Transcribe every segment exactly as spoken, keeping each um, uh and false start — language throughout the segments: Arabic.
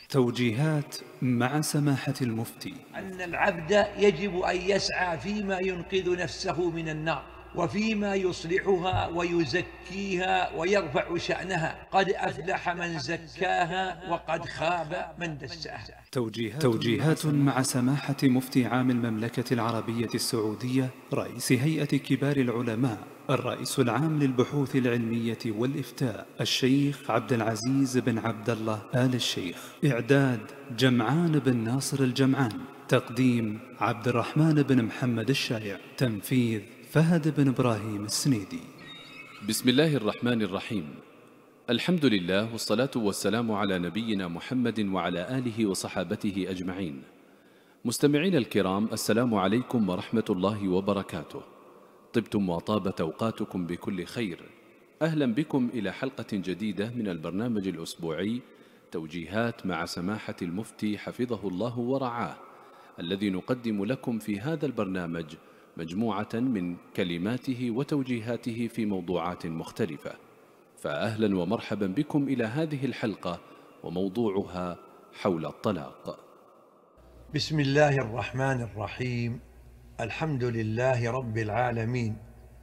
توجيهات مع سماحة المفتي. أن العبد يجب أن يسعى فيما ينقذ نفسه من النار وفيما يصلحها ويزكيها ويرفع شأنها. قد أفلح من زكاها وقد خاب من دساها. توجيهات, توجيهات مع سماحة مفتي عام المملكة العربية السعودية رئيس هيئة كبار العلماء الرئيس العام للبحوث العلمية والإفتاء الشيخ عبد العزيز بن عبد الله آل الشيخ. إعداد جمعان بن ناصر الجمعان. تقديم عبد الرحمن بن محمد الشايع. تنفيذ فهد بن إبراهيم السنيدي. بسم الله الرحمن الرحيم. الحمد لله والصلاة والسلام على نبينا محمد وعلى آله وصحابته أجمعين. مستمعين الكرام، السلام عليكم ورحمة الله وبركاته. طبتم وطابت أوقاتكم بكل خير. أهلا بكم إلى حلقة جديدة من البرنامج الأسبوعي توجيهات مع سماحة المفتي حفظه الله ورعاه، الذي نقدم لكم في هذا البرنامج مجموعة من كلماته وتوجيهاته في موضوعات مختلفة. فأهلا ومرحبا بكم إلى هذه الحلقة، وموضوعها حول الطلاق. بسم الله الرحمن الرحيم. الحمد لله رب العالمين.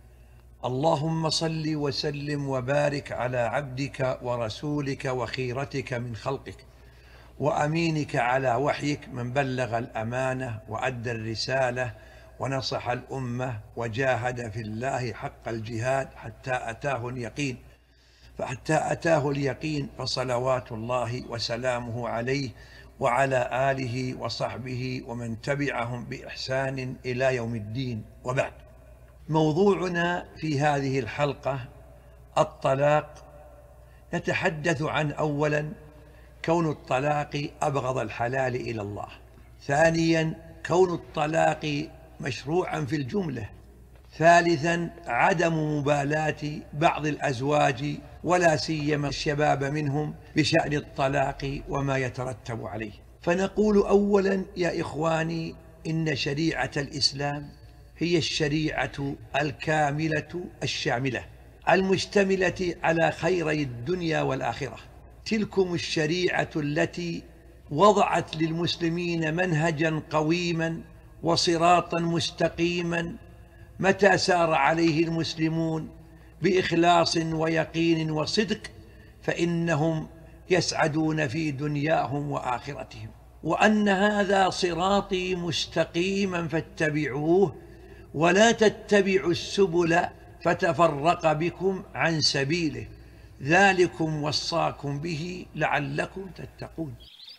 اللهم صل وسلم وبارك على عبدك ورسولك وخيرتك من خلقك وأمينك على وحيك، من بلغ الأمانة وأدى الرسالة ونصح الأمة وجاهد في الله حق الجهاد حتى أتاه اليقين فحتى أتاه اليقين فصلوات الله وسلامه عليه وعلى آله وصحبه ومن تبعهم بإحسان إلى يوم الدين. وبعد، موضوعنا في هذه الحلقة الطلاق. نتحدث عن أولا كون الطلاق أبغض الحلال إلى الله، ثانيا كون الطلاق مشروعا في الجملة، ثالثا عدم مبالاة بعض الأزواج ولا سيما الشباب منهم بشأن الطلاق وما يترتب عليه. فنقول أولا يا إخواني، إن شريعة الإسلام هي الشريعة الكاملة الشاملة المشتملة على خيري الدنيا والآخرة. تلكم الشريعة التي وضعت للمسلمين منهجا قويما وصراطا مستقيما متى سار عليه المسلمون بإخلاص ويقين وصدق فإنهم يسعدون في دنياهم وآخرتهم، وأن هذا صراطي مستقيما فاتبعوه ولا تتبعوا السبل فتفرق بكم عن سبيله، ذلكم وصاكم به لعلكم تتقون.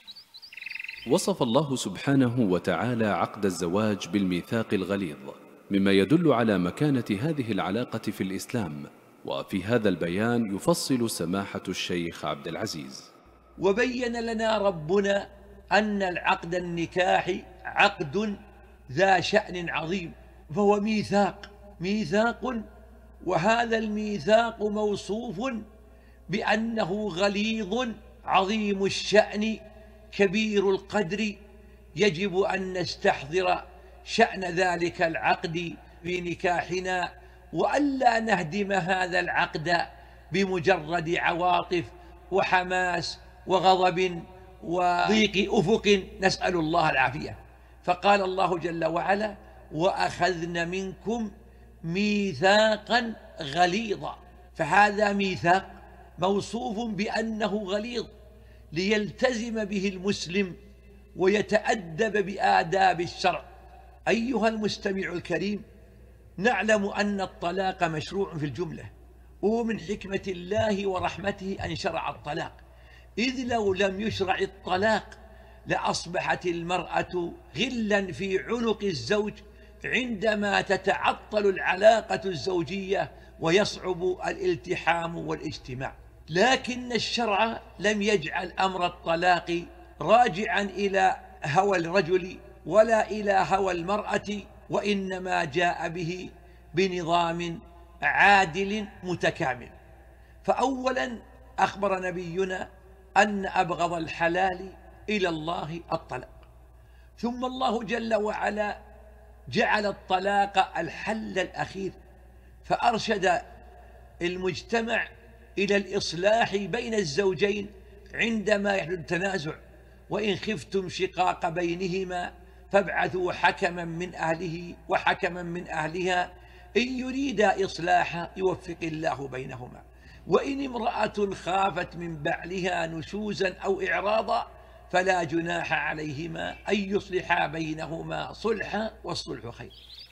وصف الله سبحانه وتعالى عقد الزواج بالميثاق الغليظ، مما يدل على مكانة هذه العلاقة في الإسلام. وفي هذا البيان يفصل سماحة الشيخ عبد العزيز. وبين لنا ربنا أن العقد النكاحي عقد ذا شأن عظيم، فهو ميثاق ميثاق وهذا الميثاق موصوف بأنه غليظ عظيم الشأن كبير القدر. يجب أن نستحضر شأن ذلك العقد في نكاحنا، وألا نهدم هذا العقد بمجرد عواطف وحماس وغضب وضيق أفق، نسأل الله العافية. فقال الله جل وعلا: وأخذن منكم ميثاقا غليظا. فهذا ميثاق موصوف بأنه غليظ ليلتزم به المسلم ويتأدب بآداب الشرع. أيها المستمع الكريم، نعلم أن الطلاق مشروع في الجملة، وهو من حكمة الله ورحمته أن شرع الطلاق، إذ لو لم يشرع الطلاق لأصبحت المرأة غلا في عنق الزوج عندما تتعطل العلاقة الزوجية ويصعب الالتحام والاجتماع. لكن الشرع لم يجعل أمر الطلاق راجعا إلى هوى الرجل ولا إلى هوى المرأة، وإنما جاء به بنظام عادل متكامل. فأولا أخبر نبينا أن أبغض الحلال إلى الله الطلاق، ثم الله جل وعلا جعل الطلاق الحل الأخير، فأرشد المجتمع إلى الإصلاح بين الزوجين عندما يحدث تنازع، وإن خفتم شقاق بينهما فابعثوا حكما من أهله وحكما من أهلها إن يريدا إصلاحا يوفق الله بينهما وإن امرأة خافت من بعلها نشوزا أو إعراضا فلا جناح عليهما أن يصلحا بينهما صلحا والصلح خير.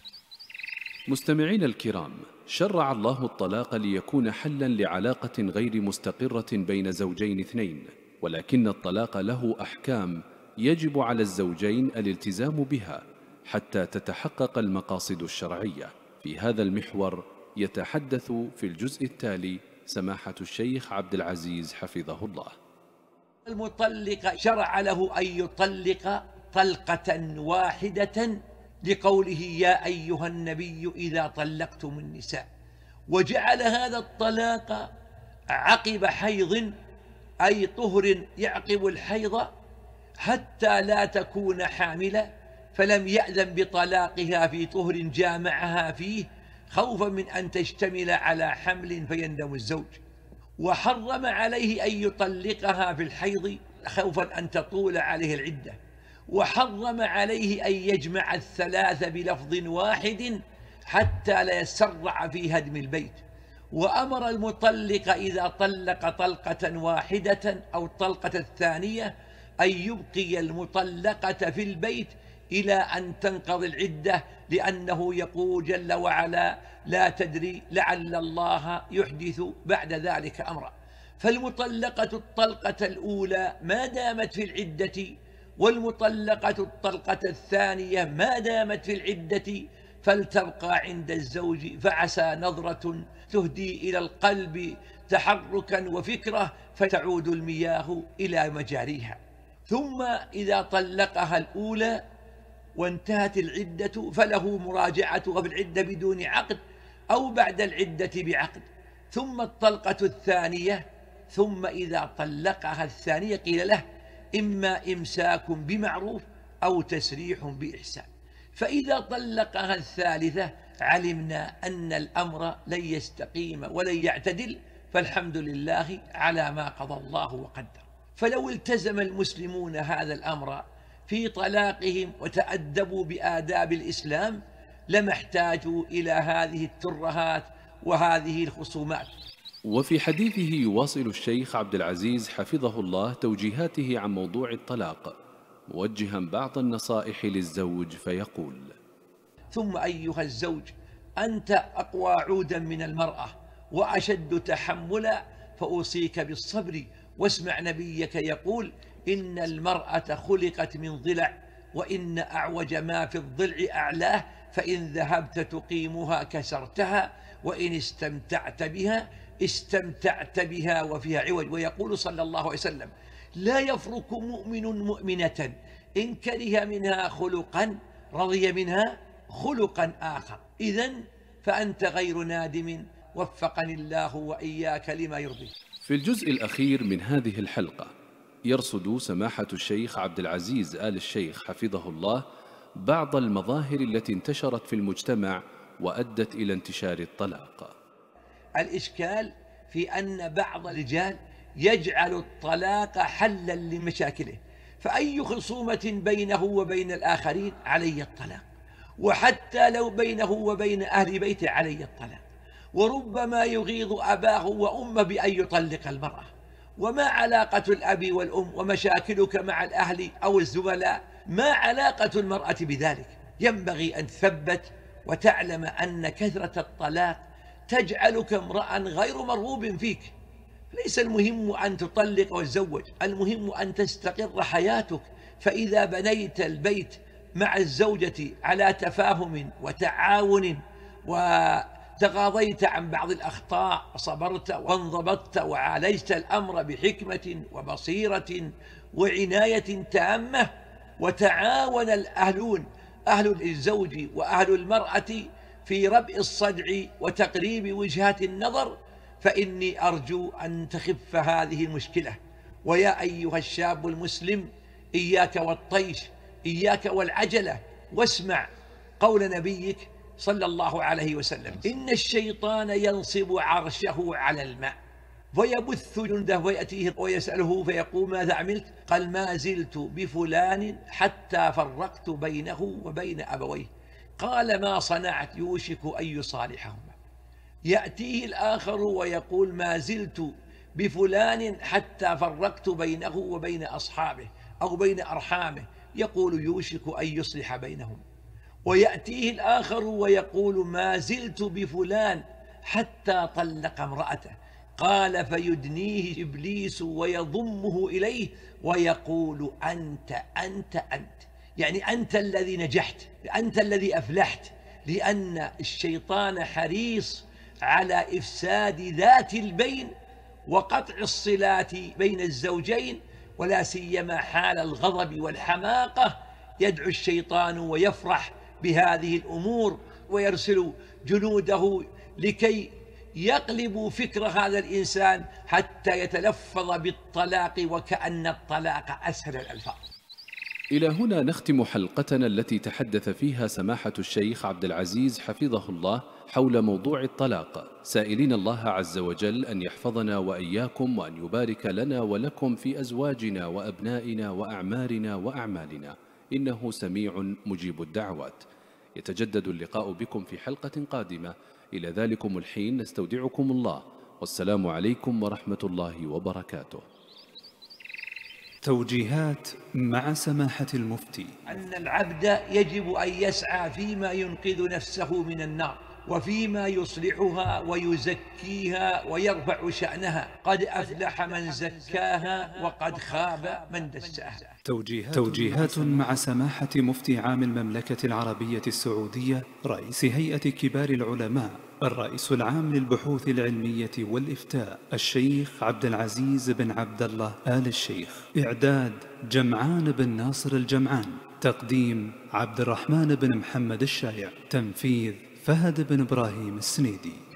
مستمعين الكرام، شرع الله الطلاق ليكون حلا لعلاقة غير مستقرة بين زوجين اثنين، ولكن الطلاق له أحكام يجب على الزوجين الالتزام بها حتى تتحقق المقاصد الشرعية. في هذا المحور يتحدث في الجزء التالي سماحة الشيخ عبد العزيز حفظه الله. المطلق شرع له أن يطلق طلقة واحدة لقوله يا أيها النبي إذا طلقتم النساء، وجعل هذا الطلاق عقب حيض أي طهر يعقب الحيض حتى لا تكون حاملة، فلم يأذن بطلاقها في طهر جامعها فيه خوفا من أن تشتمل على حمل فيندم الزوج، وحرم عليه أن يطلقها في الحيض خوفا أن تطول عليه العدة، وحرم عليه أن يجمع الثلاث بلفظ واحد حتى لا يسرع في هدم البيت، وأمر المطلق إذا طلق طلقة واحدة أو الطلقة الثانية أن يبقي المطلقة في البيت إلى أن تنقضي العدة، لأنه يقول جل وعلا لا تدري لعل الله يحدث بعد ذلك أمرا. فالمطلقة الطلقة الأولى ما دامت في العدة، والمطلقة الطلقة الثانية ما دامت في العدة فلتبقى عند الزوج، فعسى نظرة تهدي إلى القلب تحركا وفكرة فتعود المياه إلى مجاريها. ثم إذا طلقها الأولى وانتهت العدة فله مراجعتها في العدة بدون عقد أو بعد العدة بعقد. ثم الطلقة الثانية، ثم إذا طلقها الثانية قيل له إما إمساك بمعروف أو تسريح بإحسان. فإذا طلقها الثالثة علمنا أن الأمر لن يستقيم ولن يعتدل، فالحمد لله على ما قضى الله وقدر. فلو التزم المسلمون هذا الأمر في طلاقهم وتأدبوا بآداب الإسلام لما احتاجوا إلى هذه الترهات وهذه الخصومات. وفي حديثه يواصل الشيخ عبد العزيز حفظه الله توجيهاته عن موضوع الطلاق، موجها بعض النصائح للزوج فيقول: ثم أيها الزوج أنت أقوى عودا من المرأة وأشد تحملا، فأوصيك بالصبر، واسمع نبيك يقول إن المرأة خلقت من ضلع، وإن أعوج ما في الضلع أعلاه، فإن ذهبت تقيمها كسرتها، وإن استمتعت بها استمتعت بها وفيها عوج. ويقول صلى الله عليه وسلم لا يفرق مؤمن مؤمنة إن كره منها خلقا رضي منها خلقا آخر. إذن فأنت غير نادم، وفقني الله وإياك لما يرضي. في الجزء الأخير من هذه الحلقة يرصد سماحة الشيخ عبد العزيز آل الشيخ حفظه الله بعض المظاهر التي انتشرت في المجتمع وأدت إلى انتشار الطلاق. الإشكال في أن بعض الرجال يجعل الطلاق حلا لمشاكله، فأي خصومة بينه وبين الآخرين علي الطلاق، وحتى لو بينه وبين أهل بيته علي الطلاق، وربما يغيظ أباه وأمه بأن يطلق المرأة. وما علاقة الأب والأم ومشاكلك مع الأهل أو الزملاء؟ ما علاقة المرأة بذلك؟ ينبغي أن تثبت وتعلم أن كثرة الطلاق تجعلك امرأ غير مرغوب فيك. ليس المهم أن تطلق وتزوج، المهم أن تستقر حياتك. فإذا بنيت البيت مع الزوجة على تفاهم وتعاون وتغاضيت عن بعض الأخطاء وصبرت وانضبطت وعالجت الأمر بحكمة وبصيرة وعناية تامة، وتعاون الأهلون أهل الزوج وأهل المرأة في ربء الصدع وتقريب وجهات النظر، فإني أرجو أن تخف هذه المشكلة. ويا أيها الشاب المسلم إياك والطيش، إياك والعجلة، واسمع قول نبيك صلى الله عليه وسلم إن الشيطان ينصب عرشه على الماء، فيبث جنده ويأتيه ويسأله فيقول ماذا عملت؟ قال ما زلت بفلان حتى فرقت بينه وبين أبويه. قال ما صنعت؟ يوشك أن يصالحهما. يأتيه الآخر ويقول ما زلت بفلان حتى فرقت بينه وبين أصحابه أو بين أرحامه. يقول يوشك أن يصلح بينهم. ويأتيه الآخر ويقول ما زلت بفلان حتى طلق امرأته. قال فيدنيه إبليس ويضمه إليه ويقول أنت أنت أنت، يعني أنت الذي نجحت، أنت الذي أفلحت، لأن الشيطان حريص على إفساد ذات البين وقطع الصلات بين الزوجين، ولا سيما حال الغضب والحماقة يدعو الشيطان ويفرح بهذه الأمور ويرسل جنوده لكي يقلب فكر هذا الإنسان حتى يتلفظ بالطلاق وكأن الطلاق أسهل الألفاظ. إلى هنا نختم حلقتنا التي تحدث فيها سماحة الشيخ عبد العزيز حفظه الله حول موضوع الطلاق، سائلين الله عز وجل أن يحفظنا وإياكم وأن يبارك لنا ولكم في أزواجنا وأبنائنا وأعمارنا وأعمالنا، إنه سميع مجيب الدعوات. يتجدد اللقاء بكم في حلقة قادمة، إلى ذلكم الحين نستودعكم الله، والسلام عليكم ورحمة الله وبركاته. توجيهات مع سماحة المفتي. أن العبد يجب أن يسعى فيما ينقذ نفسه من النار وفيما يصلحها ويزكيها ويرفع شأنها. قد أفلح من زكاها وقد خاب من دساها. توجيهات, توجيهات مع سماحة مفتي عام المملكة العربية السعودية رئيس هيئة كبار العلماء الرئيس العام للبحوث العلمية والإفتاء الشيخ عبد العزيز بن عبد الله آل الشيخ. إعداد جمعان بن ناصر الجمعان. تقديم عبد الرحمن بن محمد الشايع. تنفيذ فهد بن إبراهيم السنيدي.